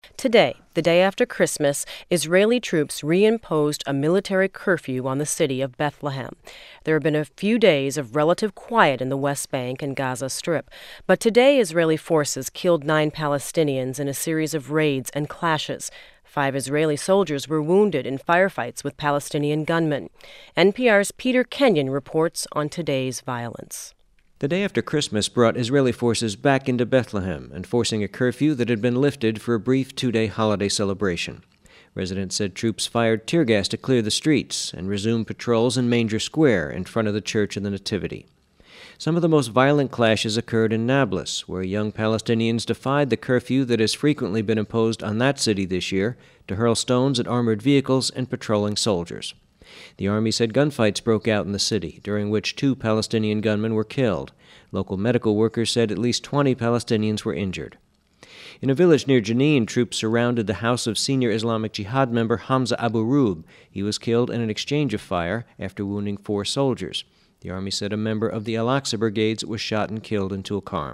Today, the day after Christmas, Israeli troops reimposed a military curfew on the city of Bethlehem. There have been a few days of relative quiet in the West Bank and Gaza Strip, but today Israeli forces killed 9 Palestinians in a series of raids and clashes. 5 Israeli soldiers were wounded in firefights with Palestinian gunmen. NPR's Peter Kenyon reports on today's violence. The day after Christmas brought Israeli forces back into Bethlehem, enforcing a curfew that had been lifted for a brief 2-day holiday celebration. Residents said troops fired tear gas to clear the streets and resumed patrols in Manger Square in front of the Church of the Nativity. Some of the most violent clashes occurred in Nablus, where young Palestinians defied the curfew that has frequently been imposed on that city this year to hurl stones at armored vehicles and patrolling soldiers. The army said gunfights broke out in the city, during which 2 Palestinian gunmen were killed. Local medical workers said at least 20 Palestinians were injured. In a village near Jenin, troops surrounded the house of senior Islamic Jihad member Hamza Abu Rub. He was killed in an exchange of fire after wounding 4 soldiers. The army said a member of the Al-Aqsa Brigades was shot and killed in Tulkarm.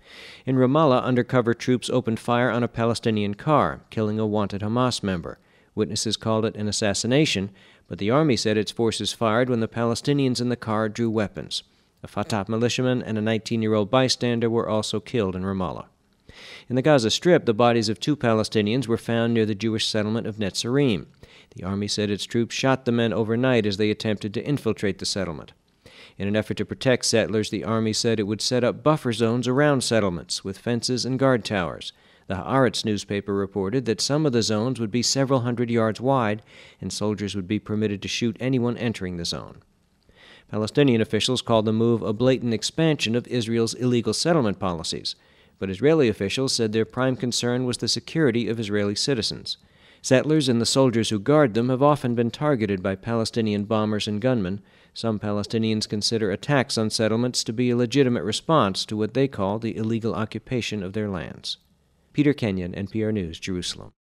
In Ramallah, undercover troops opened fire on a Palestinian car, killing a wanted Hamas member. Witnesses called it an assassination, but the army said its forces fired when the Palestinians in the car drew weapons. A Fatah militiaman and a 19-year-old bystander were also killed in Ramallah. In the Gaza Strip, the bodies of 2 Palestinians were found near the Jewish settlement of Netzarim. The army said its troops shot the men overnight as they attempted to infiltrate the settlement. In an effort to protect settlers, the army said it would set up buffer zones around settlements with fences and guard towers. The Haaretz newspaper reported that some of the zones would be several hundred yards wide, and soldiers would be permitted to shoot anyone entering the zone. Palestinian officials called the move a blatant expansion of Israel's illegal settlement policies, but Israeli officials said their prime concern was the security of Israeli citizens. Settlers and the soldiers who guard them have often been targeted by Palestinian bombers and gunmen. Some Palestinians consider attacks on settlements to be a legitimate response to what they call the illegal occupation of their lands. Peter Kenyon, NPR News, Jerusalem.